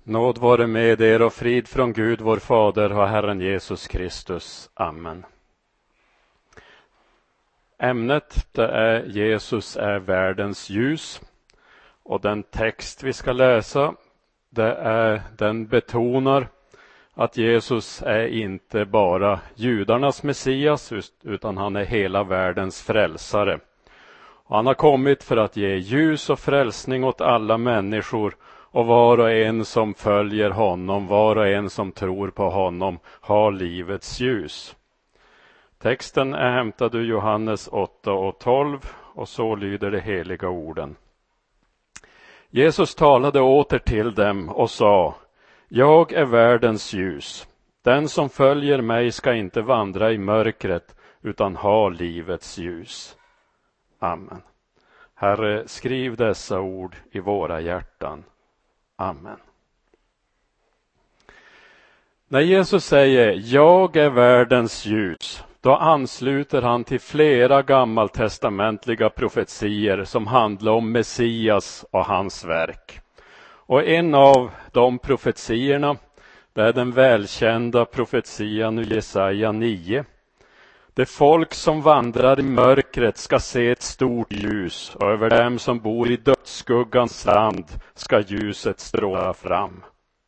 Nåd vare med er och frid från Gud vår Fader och Herren Jesus Kristus. Amen. Ämnet det är Jesus är världens ljus. Och den text vi ska läsa, den betonar att Jesus är inte bara judarnas Messias utan han är hela världens frälsare. Och han har kommit för att ge ljus och frälsning åt alla människor, och var och en som följer honom, var och en som tror på honom har livets ljus. Texten är hämtad ur Johannes 8 och 12 och så lyder de heliga orden. Jesus talade åter till dem och sa: Jag är världens ljus. Den som följer mig ska inte vandra i mörkret utan ha livets ljus. Amen. Herre, skriv dessa ord i våra hjärtan. Amen. När Jesus säger jag är världens ljus, då ansluter han till flera gammaltestamentliga profetier som handlar om Messias och hans verk. Och en av de profetierna, det är den välkända profetian ur Jesaja 9. Det folk som vandrar i mörkret ska se ett stort ljus, och över dem som bor i dödsskuggans land ska ljuset stråla fram.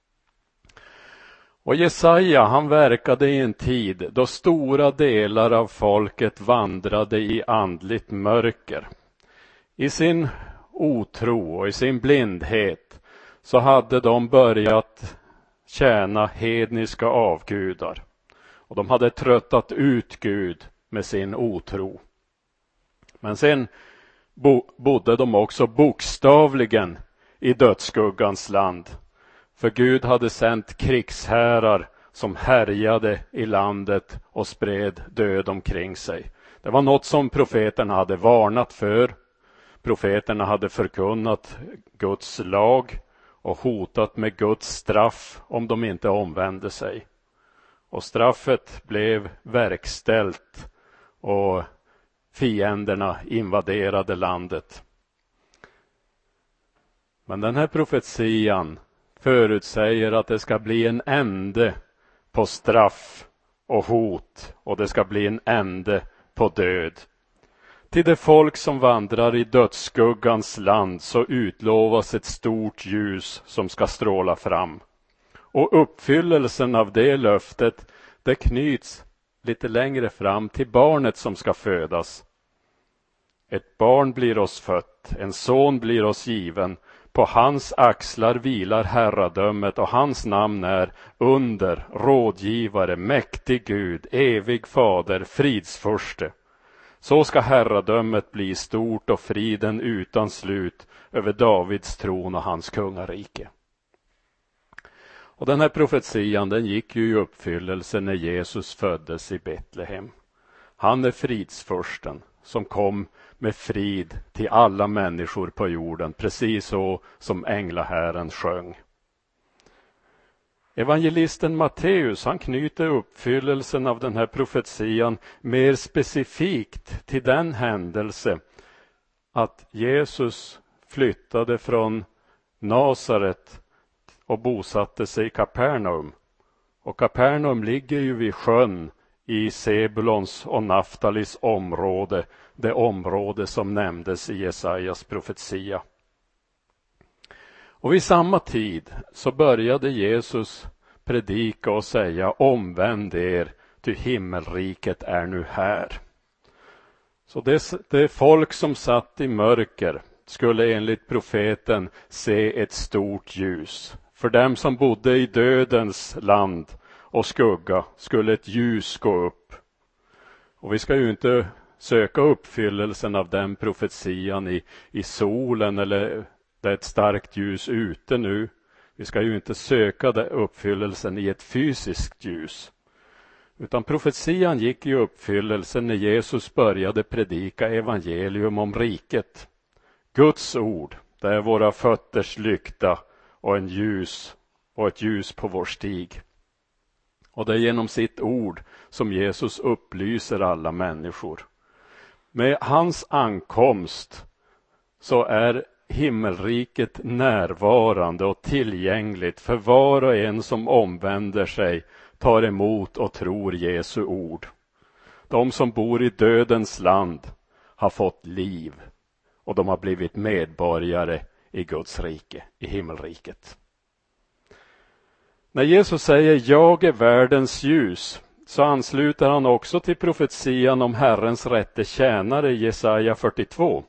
Och Jesaja, han verkade i en tid då stora delar av folket vandrade i andligt mörker. I sin otro och i sin blindhet så hade de börjat tjäna hedniska avgudar. Och de hade tröttat ut Gud med sin otro. Men sen bodde de också bokstavligen i dödsskuggans land. För Gud hade sänt krigshärar som härjade i landet och spred död omkring sig. Det var något som profeterna hade varnat för. Profeterna hade förkunnat Guds lag och hotat med Guds straff om de inte omvände sig. Och straffet blev verkställt och fienderna invaderade landet. Men den här profetian förutsäger att det ska bli en ände på straff och hot, och det ska bli en ände på död. Till det folk som vandrar i dödsskuggans land så utlovas ett stort ljus som ska stråla fram. Och uppfyllelsen av det löftet, det knyts lite längre fram till barnet som ska födas. Ett barn blir oss fött, en son blir oss given. På hans axlar vilar herradömet, och hans namn är under, rådgivare, mäktig Gud, evig fader, fridsförste. Så ska herradömet bli stort och friden utan slut över Davids tron och hans kungarike. Och den här profetian, den gick ju i uppfyllelse när Jesus föddes i Betlehem. Han är fridsförsten som kom med frid till alla människor på jorden, precis så som änglahären sjöng. Evangelisten Matteus, han knyter uppfyllelsen av den här profetian mer specifikt till den händelse att Jesus flyttade från Nasaret och bosatte sig i Kapernaum. Och Kapernaum ligger ju vid sjön i Sebulons och Naftalis område, det område som nämndes i Jesajas profetia. Och vid samma tid så började Jesus predika och säga: omvänd er, ty himmelriket är nu här. Så det folk som satt i mörker skulle enligt profeten se ett stort ljus. För dem som bodde i dödens land och skugga skulle ett ljus gå upp. Och vi ska ju inte söka uppfyllelsen av den profetian i solen eller det är ett starkt ljus ute nu. Vi ska ju inte söka den uppfyllelsen i ett fysiskt ljus. Utan profetian gick i uppfyllelsen när Jesus började predika evangelium om riket. Guds ord, det är våra fötters lykta och ett ljus på vår stig. Och det är genom sitt ord som Jesus upplyser alla människor. Med hans ankomst så är himmelriket närvarande och tillgängligt för var och en som omvänder sig, tar emot och tror Jesu ord. De som bor i dödens land har fått liv och de har blivit medborgare i Guds rike, i himmelriket. När Jesus säger jag är världens ljus, så ansluter han också till profetian om Herrens rätte tjänare i Jesaja 42.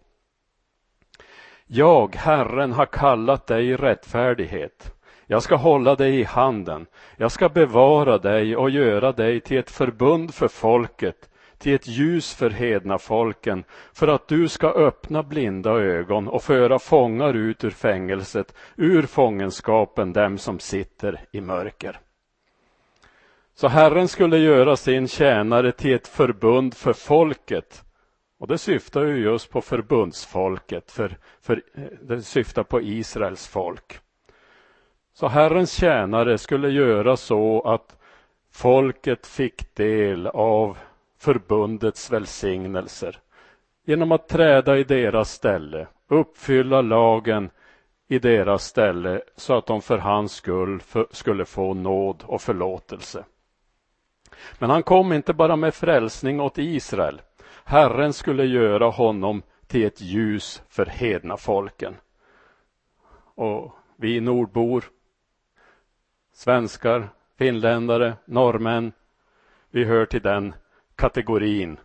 Jag, Herren, har kallat dig i rättfärdighet. Jag ska hålla dig i handen. Jag ska bevara dig och göra dig till ett förbund för folket, till ett ljus för hedna folken, för att du ska öppna blinda ögon och föra fångar ut ur fängelset, ur fångenskapen dem som sitter i mörker. Så Herren skulle göra sin tjänare till ett förbund för folket. Och det syftar ju just på förbundsfolket, för det syftar på Israels folk. Så Herrens tjänare skulle göra så att folket fick del av förbundets välsignelser genom att träda i deras ställe, uppfylla lagen i deras ställe så att de för hans skull skulle få nåd och förlåtelse. Men han kom inte bara med frälsning åt Israel. Herren skulle göra honom till ett ljus för hedna folken. Och vi nordbor, svenskar, finländare, norrmän, vi hör till den kategorin.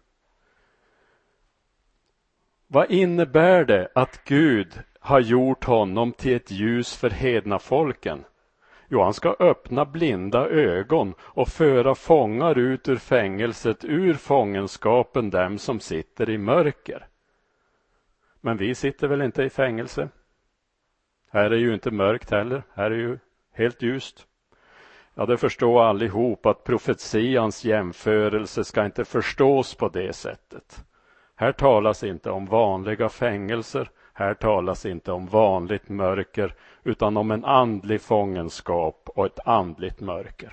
Vad innebär det att Gud har gjort honom till ett ljus för hedna folken? Jo, han ska öppna blinda ögon och föra fångar ut ur fängelset, ur fångenskapen dem som sitter i mörker. Men vi sitter väl inte i fängelse? Här är ju inte mörkt heller, här är ju helt ljust. Ja, det förstår allihop att profetians jämförelse ska inte förstås på det sättet. Här talas inte om vanliga fängelser, här talas inte om vanligt mörker, utan om en andlig fångenskap och ett andligt mörker.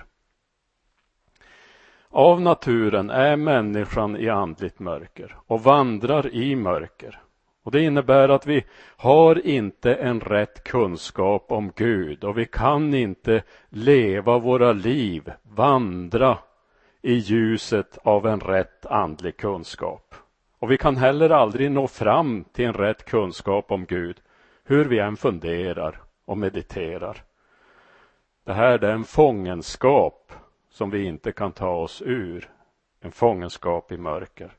Av naturen är människan i andligt mörker och vandrar i mörker. Och det innebär att vi har inte en rätt kunskap om Gud och vi kan inte leva våra liv, vandra i ljuset av en rätt andlig kunskap. Och vi kan heller aldrig nå fram till en rätt kunskap om Gud, hur vi än funderar och mediterar. Det här är en fångenskap som vi inte kan ta oss ur, en fångenskap i mörker.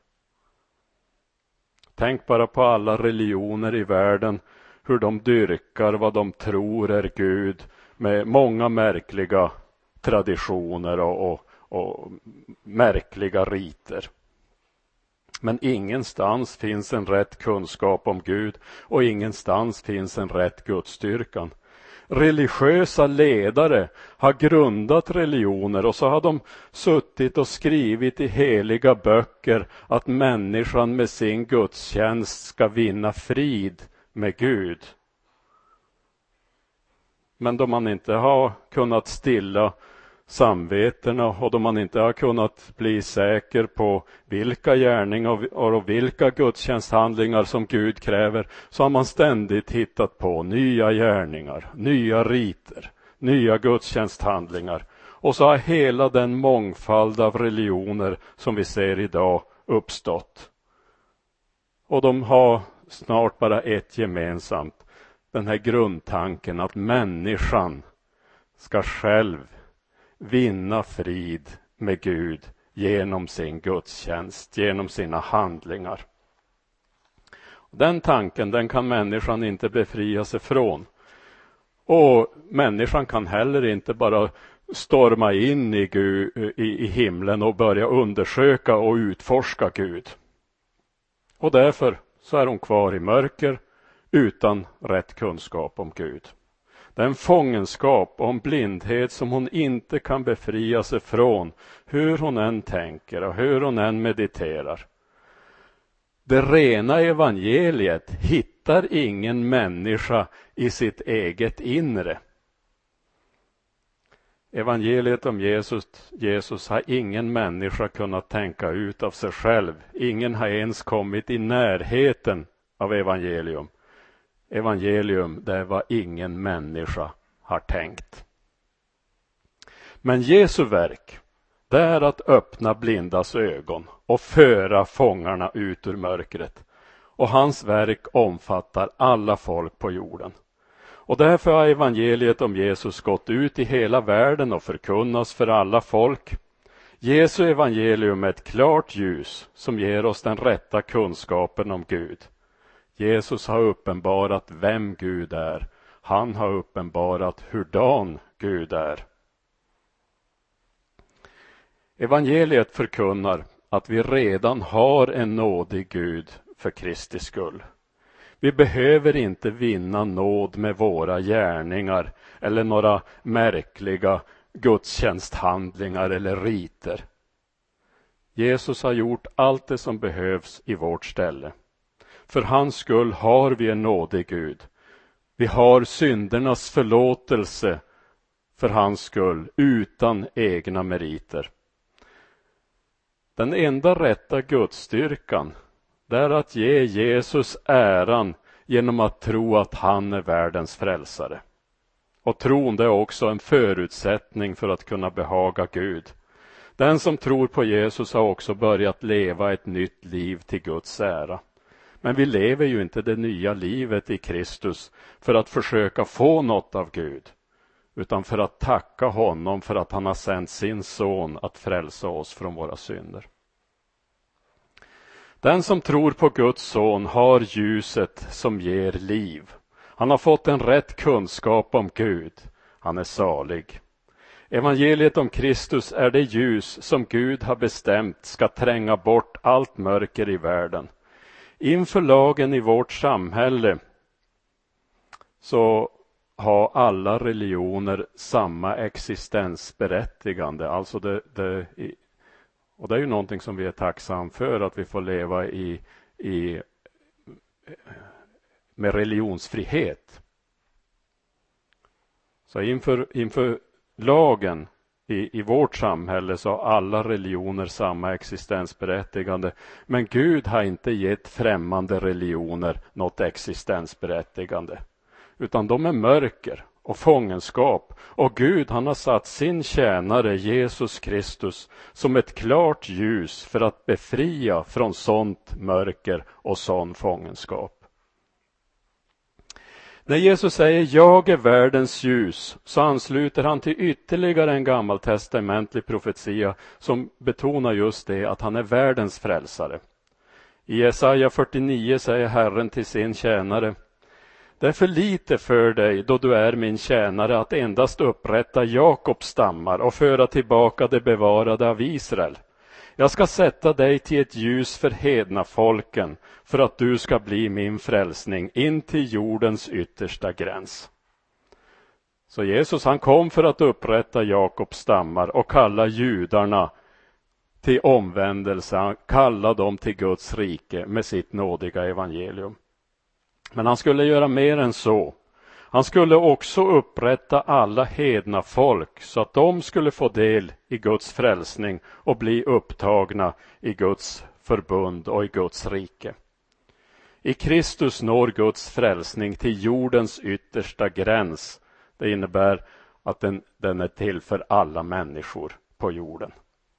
Tänk bara på alla religioner i världen, hur de dyrkar vad de tror är Gud med många märkliga traditioner och märkliga riter. Men ingenstans finns en rätt kunskap om Gud och ingenstans finns en rätt gudsdyrkan. Religiösa ledare har grundat religioner och så har de suttit och skrivit i heliga böcker att människan med sin gudstjänst ska vinna frid med Gud. Men då man inte har kunnat stilla samvetena och då man inte har kunnat bli säker på vilka gärningar och vilka gudstjänsthandlingar som Gud kräver, så har man ständigt hittat på nya gärningar, nya riter, nya gudstjänsthandlingar. Och så har hela den mångfald av religioner som vi ser idag uppstått. Och de har snart bara ett gemensamt, den här grundtanken att människan ska själv vinna frid med Gud genom sin gudstjänst, genom sina handlingar. Den tanken, den kan människan inte befria sig från. Och människan kan heller inte bara storma in i himlen och börja undersöka och utforska Gud. Och därför så är hon kvar i mörker utan rätt kunskap om Gud. Den fångenskap och en blindhet som hon inte kan befria sig från, hur hon än tänker och hur hon än mediterar. Det rena evangeliet hittar ingen människa i sitt eget inre. Evangeliet om Jesus har ingen människa kunnat tänka ut av sig själv. Ingen har ens kommit i närheten av evangelium. evangelium, det är vad ingen människa har tänkt. Men Jesu verk, det är att öppna blindas ögon och föra fångarna ut ur mörkret. Och hans verk omfattar alla folk på jorden. Och därför har evangeliet om Jesus gått ut i hela världen och förkunnas för alla folk. Jesu evangelium är ett klart ljus som ger oss den rätta kunskapen om Gud. Jesus har uppenbarat vem Gud är. Han har uppenbarat hurdan Gud är. Evangeliet förkunnar att vi redan har en nådig Gud för Kristi skull. Vi behöver inte vinna nåd med våra gärningar eller några märkliga gudstjänsthandlingar eller riter. Jesus har gjort allt det som behövs i vårt ställe. För hans skull har vi en nådig Gud. Vi har syndernas förlåtelse för hans skull utan egna meriter. Den enda rätta Gudsstyrkan, det är att ge Jesus äran genom att tro att han är världens frälsare. Och tron, det är också en förutsättning för att kunna behaga Gud. Den som tror på Jesus har också börjat leva ett nytt liv till Guds ära. Men vi lever ju inte det nya livet i Kristus för att försöka få något av Gud, utan för att tacka honom för att han har sänt sin son att frälsa oss från våra synder. Den som tror på Guds son har ljuset som ger liv. Han har fått en rätt kunskap om Gud. Han är salig. Evangeliet om Kristus är det ljus som Gud har bestämt ska tränga bort allt mörker i världen. Inför lagen i vårt samhälle så har alla religioner samma existensberättigande. Alltså och det är ju någonting som vi är tacksamma för, att vi får leva med religionsfrihet. Så inför lagen i vårt samhälle så har alla religioner samma existensberättigande. Men Gud har inte gett främmande religioner något existensberättigande. Utan de är mörker och fångenskap. Och Gud, han har satt sin tjänare Jesus Kristus som ett klart ljus för att befria från sånt mörker och sån fångenskap. När Jesus säger jag är världens ljus, så ansluter han till ytterligare en gammaltestamentlig profetia som betonar just det, att han är världens frälsare. I Jesaja 49 säger Herren till sin tjänare: det är för lite för dig, då du är min tjänare, att endast upprätta Jakobs stammar och föra tillbaka det bevarade av Israel. Jag ska sätta dig till ett ljus för hedna folken, för att du ska bli min frälsning in till jordens yttersta gräns. Så Jesus, han kom för att upprätta Jakobs stammar och kalla judarna till omvändelse. Han kallade dem till Guds rike med sitt nådiga evangelium. Men han skulle göra mer än så. Han skulle också upprätta alla hedna folk så att de skulle få del i Guds frälsning och bli upptagna i Guds förbund och i Guds rike. I Kristus når Guds frälsning till jordens yttersta gräns. Det innebär att den är till för alla människor på jorden.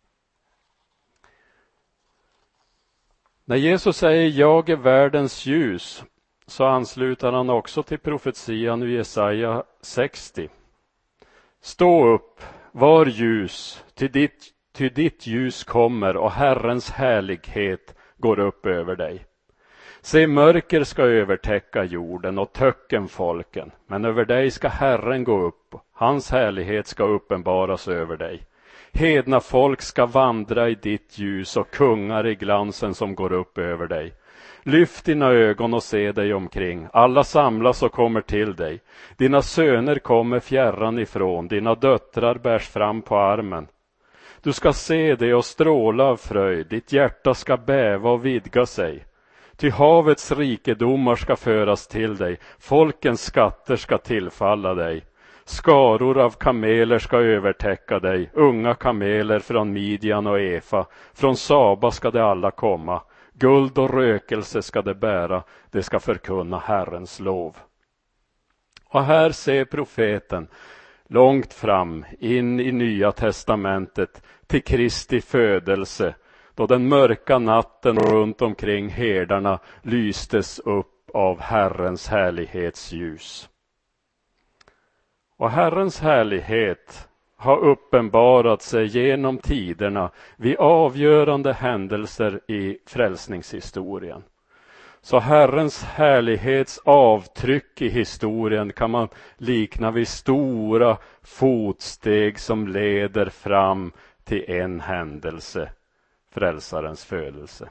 När Jesus säger jag är världens ljus, så ansluter han också till profetian i Jesaja 60. Stå upp, var ljus, till ditt ljus kommer och Herrens härlighet går upp över dig. Se, mörker ska övertäcka jorden och töcken folken, men över dig ska Herren gå upp, hans härlighet ska uppenbaras över dig. Hedna folk ska vandra i ditt ljus och kungar i glansen som går upp över dig. Lyft dina ögon och se dig omkring. Alla samlas och kommer till dig. Dina söner kommer fjärran ifrån. Dina döttrar bärs fram på armen. Du ska se det och stråla av fröjd. Ditt hjärta ska bäva och vidga sig. Ty havets rikedomar ska föras till dig. Folkens skatter ska tillfalla dig. Skaror av kameler ska övertäcka dig. Unga kameler från Midjan och Efa. Från Saba ska de alla komma. Guld och rökelse ska det bära, det ska förkunna Herrens lov. Och här ser profeten långt fram in i Nya testamentet till Kristi födelse, då den mörka natten runt omkring herdarna lystes upp av Herrens härlighetsljus. Och Herrens härlighet har uppenbarat sig genom tiderna vid avgörande händelser i frälsningshistorien. Så Herrens härlighets avtryck i historien kan man likna vid stora fotsteg som leder fram till en händelse, frälsarens födelse.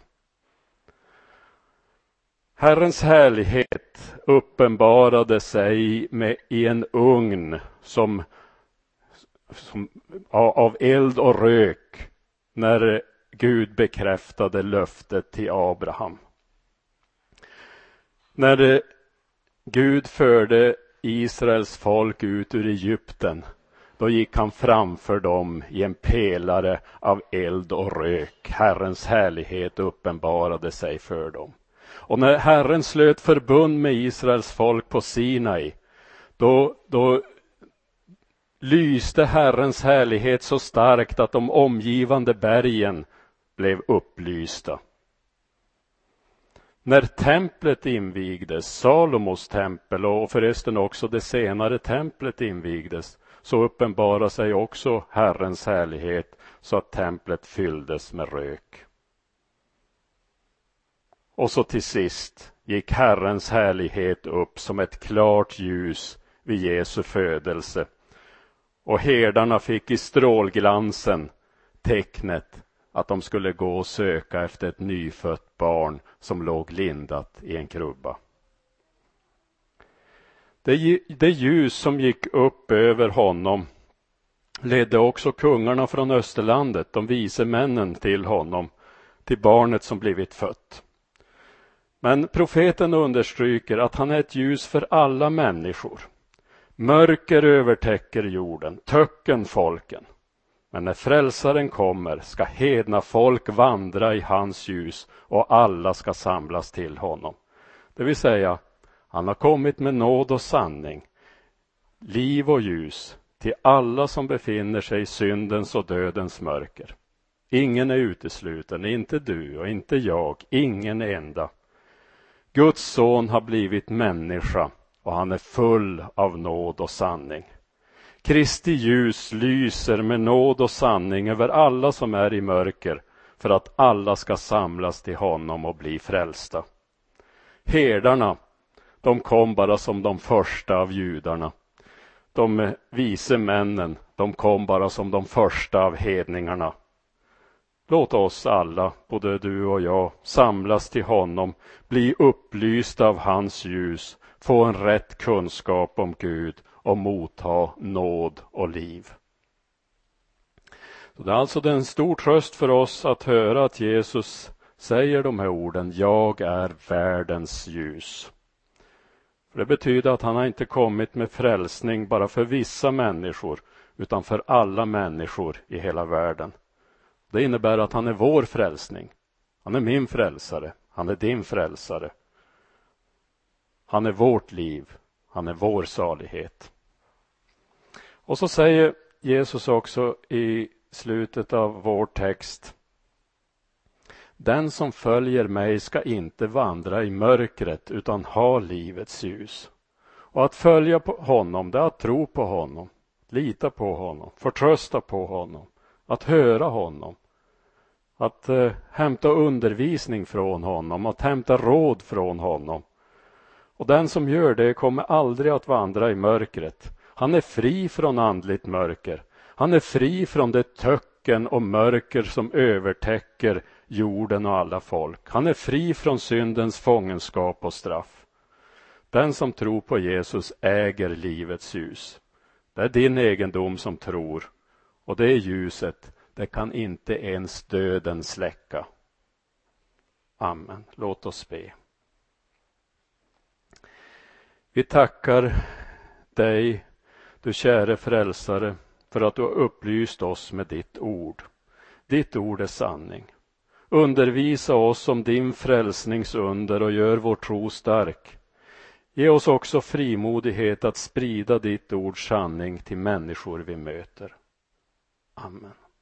Herrens härlighet uppenbarade sig i en ugn som av eld och rök när Gud bekräftade löftet till Abraham. När Gud förde Israels folk ut ur Egypten, då gick han framför dem i en pelare av eld och rök. Herrens härlighet uppenbarade sig för dem. Och när Herren slöt förbund med Israels folk på Sinai, då lyste Herrens härlighet så starkt att de omgivande bergen blev upplysta. När templet invigdes, Salomos tempel och förresten också det senare templet invigdes, så uppenbarade sig också Herrens härlighet så att templet fylldes med rök. Och så till sist gick Herrens härlighet upp som ett klart ljus vid Jesu födelse. Och herdarna fick i strålglansen tecknet att de skulle gå och söka efter ett nyfött barn som låg lindat i en krubba. Det ljus som gick upp över honom ledde också kungarna från Österlandet, de vise männen, till honom, till barnet som blivit fött. Men profeten understryker att han är ett ljus för alla människor. Mörker övertäcker jorden, töcken folken. Men när frälsaren kommer ska hedna folk vandra i hans ljus och alla ska samlas till honom. Det vill säga, han har kommit med nåd och sanning, liv och ljus till alla som befinner sig i syndens och dödens mörker. Ingen är utesluten, inte du och inte jag, ingen enda. Guds son har blivit människa och han är full av nåd och sanning. Kristi ljus lyser med nåd och sanning över alla som är i mörker, för att alla ska samlas till honom och bli frälsta. Herdarna, de kom bara som de första av judarna. De vise männen, de kom bara som de första av hedningarna. Låt oss alla, både du och jag, samlas till honom, bli upplysta av hans ljus, få en rätt kunskap om Gud och motta nåd och liv. Så det är alltså en stor tröst för oss att höra att Jesus säger de här orden: jag är världens ljus. För det betyder att han har inte kommit med frälsning bara för vissa människor, utan för alla människor i hela världen. Det innebär att han är vår frälsning. Han är min frälsare. Han är din frälsare. Han är vårt liv. Han är vår salighet. Och så säger Jesus också i slutet av vår text: den som följer mig ska inte vandra i mörkret utan ha livets ljus. Och att följa på honom, det är att tro på honom, lita på honom, förtrösta på honom, att höra honom, att hämta undervisning från honom, att hämta råd från honom. Och den som gör det kommer aldrig att vandra i mörkret. Han är fri från andligt mörker. Han är fri från det töcken och mörker som övertäcker jorden och alla folk. Han är fri från syndens fångenskap och straff. Den som tror på Jesus äger livets ljus. Det är din egendom som tror. Och det ljuset, det kan inte ens döden släcka. Amen. Låt oss be. Vi tackar dig, du käre frälsare, för att du har upplyst oss med ditt ord. Ditt ord är sanning. Undervisa oss om din frälsningsunder och gör vår tro stark. Ge oss också frimodighet att sprida ditt ords sanning till människor vi möter. Amen.